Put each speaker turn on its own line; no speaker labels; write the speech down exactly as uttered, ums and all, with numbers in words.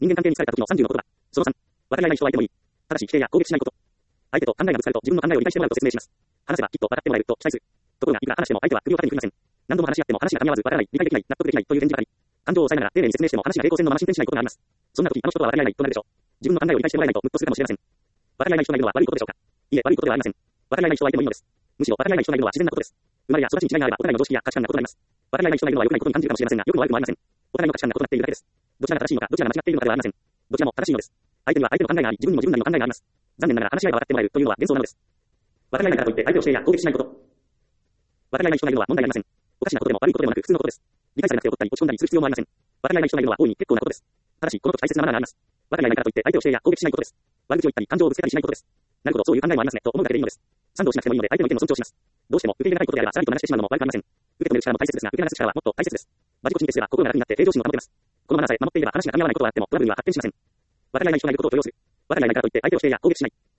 人間関係に疲れた時のさんじゅうのことだ。そのさん、分かり合えない人は相手もいい。ただし否定や攻撃しないこと。相手と考えがぶつかると自分の考えを理解してもらうと説明します。話せばきっと分かってもらえると期待する。ところがいくら話しても相手は首を縦に振りません。何度も話し合っても話が噛み合わず分からない、理解できない、納得できないという返事ばかり。感情を抑えながら丁寧に説明しても話が平行線のまま進展しないことがあります。そんな時あの人とは分かり合えないとなるでしょう。自分の考えを理解してもらえないとムッとするかもしれません。分かり合えない人がいるのは悪いことでしょうか。いいえ、悪いことではありません。分かり合えない人はいてもいいのです。むしろ分かり合えない人がいるのは自然なことです。生まれや育ちに違いがあればお互いの常識や価値観が異なります。分かり合えない人がいるのは良くないことに感じるかもしれませんが、良くも悪くもありません。お互いの価値観が異なっているだけです。どちらが正しいのか、どちらが間違っているのかではありません。どちらも正しいのです。相手には相手の考えがあり、自分にも自分なりの考えがあります。残念ながら話し合いが分かってもらえるというのは幻想なのです。分かり合えないからといって相手を否定や攻撃しないこと。分かり合えない人がいるのは問題ありません。おかしなことでも悪いことでもなく普通のことです。理解されなくて怒ったり落ち込んだりする必要もありません。分かり合えない人がいるのは大いに結構なことです。ただし、この時大切なマナーがあります。分かり合えないからといって相手を否定や攻撃しないことです。悪口を言ったり感情をぶつけたりしないことです。なるほど、そういう考えもありますね、と思うだけでいいのです。賛同しなくてもいいので相手の意見も尊重します。どうしても受け入れがたいことであればさらりと流してしまうのも悪くありません。受け止める力も大切ですが、受け流す力はもっと大切です。マジコチに徹すれば心が楽になって平常心を保てます。このマナーさえ守っていれば話が噛み合わないことはあってもトラブルには発展しません。分かり合えない人がいることを許容する。分かり合えないからといって相手を否定や攻撃しない。